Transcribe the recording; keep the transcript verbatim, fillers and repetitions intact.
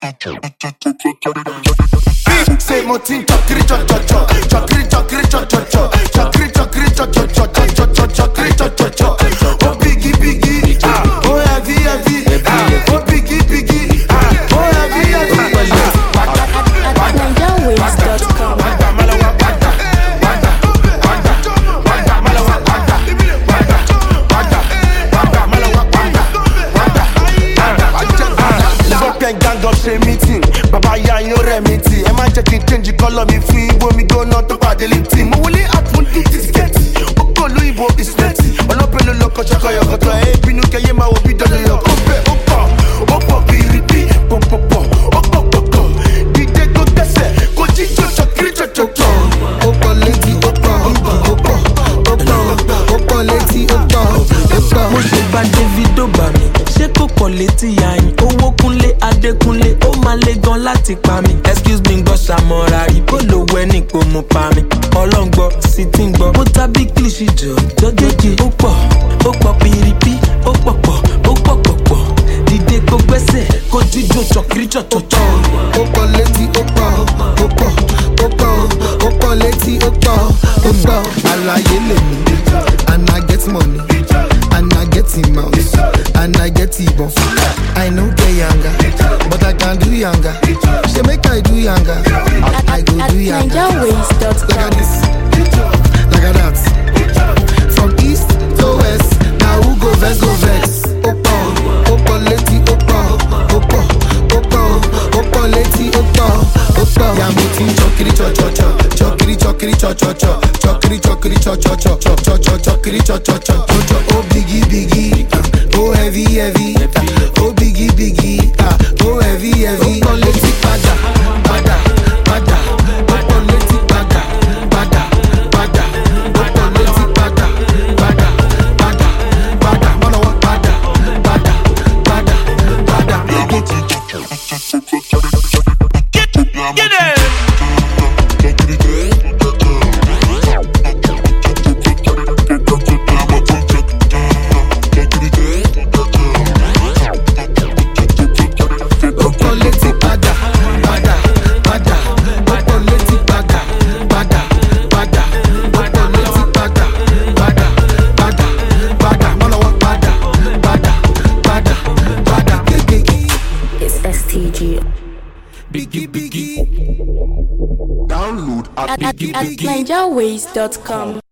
Say mo tin chakri chak chak chak chakri chakri chak chak chak chakri chakri chak chak chak chak chak chakri chak chak chak. Oh biggie biggie, ah, oh heavy heavy, ah, oh biggie biggie, ah, oh heavy heavy. Niger Waves dot com. Gang up say meeting, Baba ya yo remedy. Am I checking change the color me free? When me go not to party lifting. Mo wole at one to this get. Oko lo ibo is plenty. Olopelo loko chaka yo koto. Eh binu keye ma obi dodo yo. Ope opo, opo biribi, popo po, opo popo. Dide go tese, go jijo chakri chocho. Opo lady, opo, opo, opo, opo lady, opo, opo. Mo ṣe bá Davido bá mi, ṣé kò pọ̀ létí yayin? Owó kúnlé Adékúnlé, ó máa le gan láti pa mi. Excuse me gbọ́ ṣàmọ́ra rí, bó lo wẹ́ ní kò mú pa mi. Ọlọ́ngbọ́ sì ti ń gbọ́, mo tàbí kílìṣì jọ jọjọjì. Ó pọ̀, ó pọ̀ pìrìpì, ó pọ̀ pọ̀, ó pọ̀ pọ̀ pọ̀. Dìde kó gbẹ́sẹ̀, kó jíjó chọ̀kiri chọ̀chọ̀chọ̀. Ó pọ̀ létí, ó pọ̀, ó pọ̀, ó pọ̀, ó pọ̀ létí, ó pọ̀, ó pọ̀. Àlàyé lèmi, and I get money, and I get him out, and I get him off. I know get younger, but I can do younger. She make I do younger, I, I go do younger. Niger Waves dot com. Look at this, look at that. From east to west, now who go vex, go vex. Opo, opo leti, opo, opo, opo, opo leti, opo, opo. Ya mutin chokiri cho cho cho, chokiri chokiri cho cho cho, chokiri chokiri cho cho cho, cho cho cho chokiri cho cho cho cho. Oh biggie biggie, oh heavy heavy, oh biggie biggie, ah, oh heavy heavy. Opo leti pada, pada, pada, opo leti pada, pada, pada, opo leti pada, pada, pada, pada, mono wa pada, pada, pada, pada. Get, get it. Biggie biggie. Download at At, at, biggie at biggie. Niger Waves dot com.